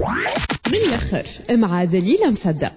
من الآخر مع دليل مصدق.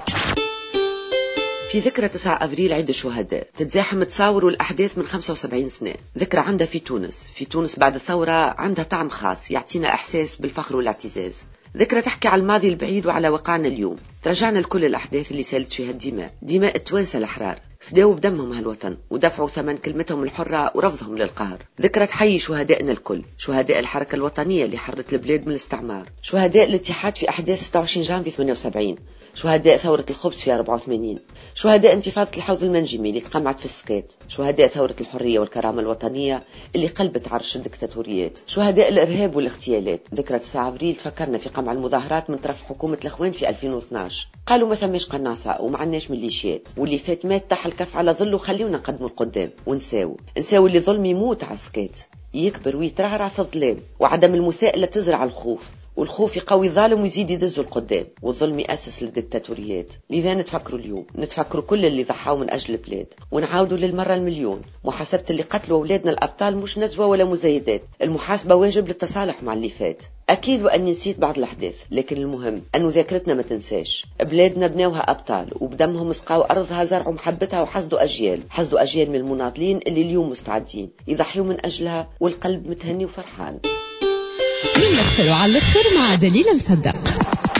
في ذكرى 9 أبريل عيد الشهداء تتزاحم تصاور والأحداث من 75 سنة. ذكرى عندها في تونس بعد الثورة عندها طعم خاص يعطينا إحساس بالفخر والاعتزاز. ذكرى تحكي على الماضي البعيد وعلى واقعنا اليوم، ترجعنا لكل الأحداث اللي سالت فيها الدماء، دماء التوانسة الأحرار فداوا بدمهم هالوطن ودفعوا ثمن كلمتهم الحرة ورفضهم للقهر. ذكرى تحيي شهدائنا الكل، شهداء الحركة الوطنية اللي حرت البلاد من الاستعمار، شهداء الاتحاد في أحداث 26 جانفي 78، شهداء ثورة الخبز في 84، شهداء انتفاضة الحوض المنجمي اللي تقمعت في السكات، شهداء ثورة الحرية والكرامة الوطنية اللي قلبت عرش الدكتاتوريات، شهداء الإرهاب والاغتيالات. ذكرى 9 أبريل تفكرنا في قمع المظاهرات من طرف حكومة الإخوان في 2012، قالوا ما ثماش قناصة وما عندناش ميليشيات، واللي فات مات تحت الكف على ظله، خليونا نقدموا القدام ونساو اللي ظلم يموت على السكات، يكبر ويترعرع في الظلام، وعدم المساءلة تزرع الخوف، والخوف يقوي الظالم ويزيد يدزه القدام، والظلم يأسس للدكتاتوريات. لذا نتفكروا اليوم، نتفكروا كل اللي ضحوا من أجل البلاد، ونعاودوا للمرة المليون محاسبة اللي قتلوا أولادنا الأبطال، مش نزوة ولا مزايدات، المحاسبة واجب للتصالح مع اللي فات. أكيد وأني نسيت بعض الأحداث، لكن المهم أنه ذاكرتنا ما تنساش. بلادنا بناوها أبطال وبدمهم سقاوا أرضها، زرعوا محبتها وحصدوا أجيال من المناضلين اللي اليوم مستعدين يضحيوا من أجلها، والقلب متهني وفرحان. من الآخر وعلى الآخر مع دليل مصدق.